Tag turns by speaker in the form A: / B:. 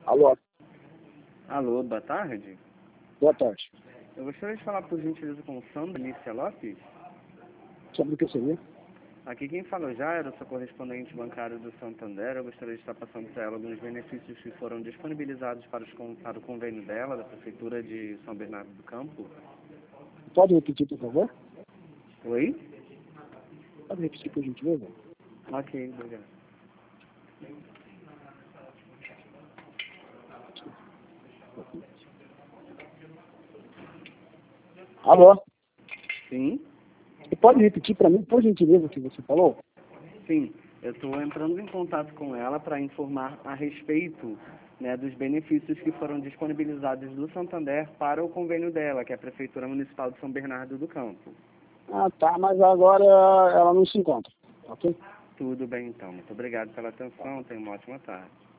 A: Alô,
B: Alô, boa tarde.
A: boa tarde.
B: Eu gostaria de falar por gentileza com Sandra Nícia Lopes.
A: Sobre o que seria?
B: Aqui quem fala já era o seu correspondente bancário do Santander. Eu gostaria de estar passando para ela alguns benefícios que foram disponibilizados para o convênio dela, da Prefeitura de São Bernardo do Campo.
A: Pode repetir, por favor?
B: Oi?
A: Pode repetir, por gentileza?
B: Ok, obrigado.
A: Alô?
B: Sim?
A: Você pode repetir para mim, por gentileza, o que você falou?
B: Sim. Eu estou entrando em contato com ela para informar a respeito, né, dos benefícios que foram disponibilizados do Santander para o convênio dela, que é a Prefeitura Municipal de São Bernardo do Campo.
A: Ah, tá, mas agora ela não se encontra, ok?
B: Tudo bem, então. Muito obrigado pela atenção. Tenha uma ótima tarde.